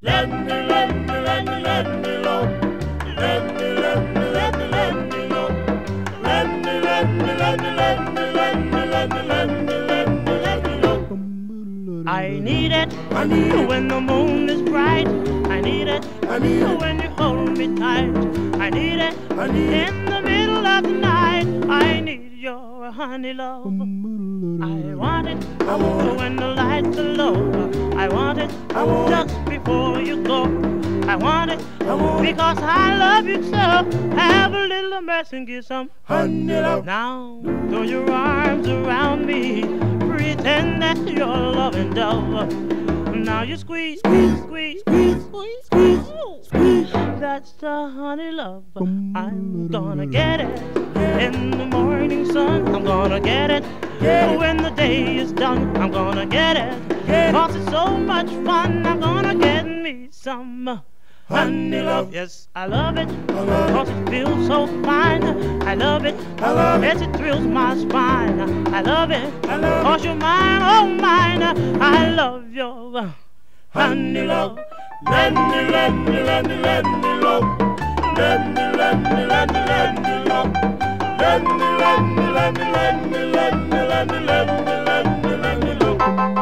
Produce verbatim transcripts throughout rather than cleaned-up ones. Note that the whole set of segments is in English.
Let me, let me, let me, let me love. Let me, let me, let me, let me love. Let me, let me, let me, let me, let me, let me, let me, let me, let me love. I need it. I need it when the moon is bright. I need it. I need it when you hold me tight. I need it. I need it in the middle of the night. I need your honey love. I want it I want it when the lights are low. I want it I want just before you go. I want it I want it because I love you so. Have a little mercy and give some honey love. now. Throw your arms around me. Pretend that you're loving dove. Now you squeeze, squeeze, squeeze, squeeze, squeeze, squeeze, squeeze. That's the honey love. I'm gonna get it in the morning sun. I'm gonna get it when the day is done. I'm gonna get it cause it's so much fun. I'm gonna get me some honey love. Yes, I love it cause it feels so fine. I love it I love it as it thrills my spine. I love it I love cause you're mine, oh mine. I love your honey love. Let me, let me, let me, let me love. Let me, let me, let me, let me love. Let me, let me, let me, let me, let me, let me, let me, let me, let me love.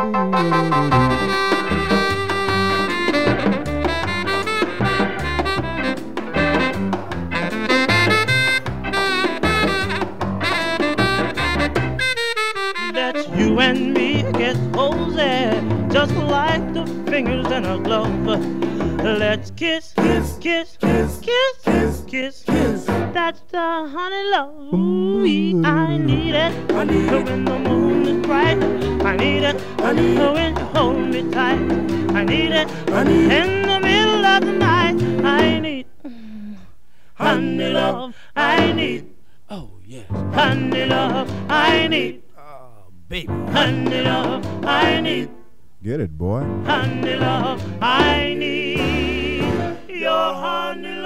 That's you and me get cozy, just like the fingers in a glove. Let's kiss, Kiss, kiss, kiss, kiss, kiss, kiss. kiss. That's the honey love. Ooh, I need it I need it when the moon is bright. I need it I need it when you hold me tight. I need it I need it in the middle of the night. I need honey love. I need Oh, yes. honey love. I need Oh, baby. honey love. I need Get it, boy. honey love. I need your honey love.